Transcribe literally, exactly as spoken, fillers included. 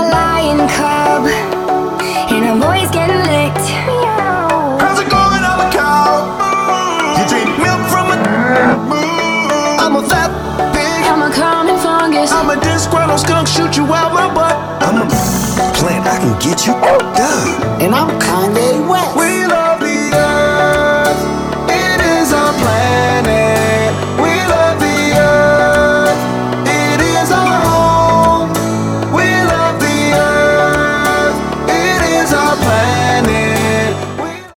lion cub, and I'm always getting licked. How's it going? I'm a cow. You drink milk from a. I'm a fat pig. I'm a common fungus. I'm a disgruntled skunk, shoot you out my butt. I'm a plant, I can get you. Duh. And I'm